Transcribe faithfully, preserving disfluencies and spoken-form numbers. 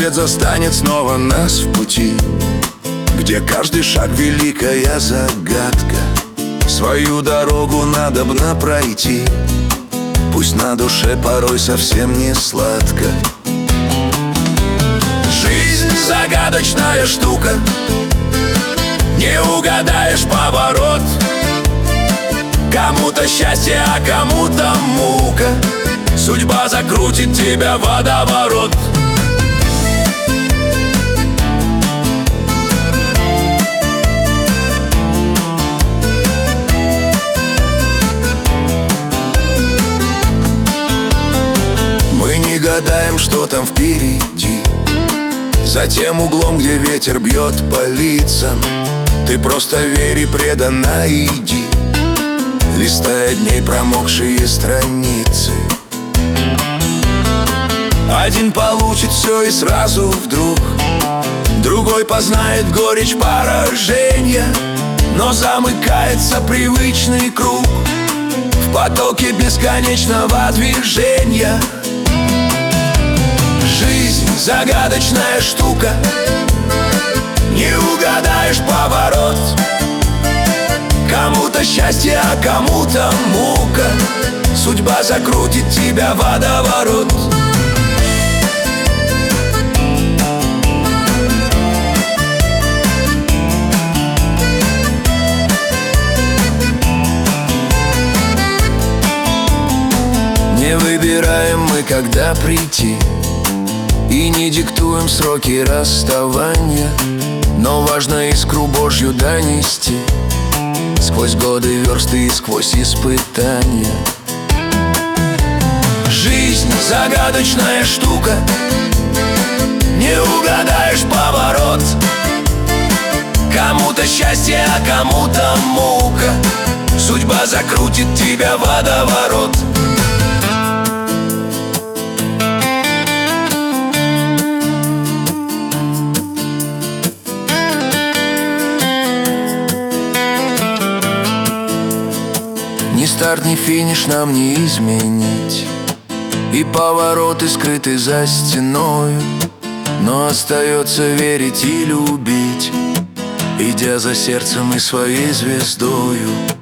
рассвет застанет снова нас в пути, где каждый шаг великая загадка. Свою дорогу надобно пройти, пусть на душе порой совсем не сладко. Жизнь загадочная штука, не угадаешь поворот. Кому-то счастье, а кому-то мука, судьба закрутит тебя в водоворот. Мы не гадаем, что там впереди, за тем углом, где ветер бьет по лицам. Ты просто верь и преданно иди, листая дней промокшие страницы. Один получит все и сразу вдруг, другой познает горечь поражения, но замыкается привычный круг в потоке бесконечного движения. Жизнь загадочная штука, не угадаешь поворот. Кому-то счастье, а кому-то мука, судьба закрутит тебя в водоворот. Не выбираем мы, когда прийти, и не диктуем сроки расставания, но важно искру Божью донести сквозь годы, версты и сквозь испытания. Жизнь загадочная штука, не угадаешь поворот. Кому-то счастье, а кому-то мука, судьба закрутит тебя в водоворот. Ни старт, ни финиш нам не изменить, и повороты скрыты за стеной, но остается верить и любить, идя за сердцем и своей звездою.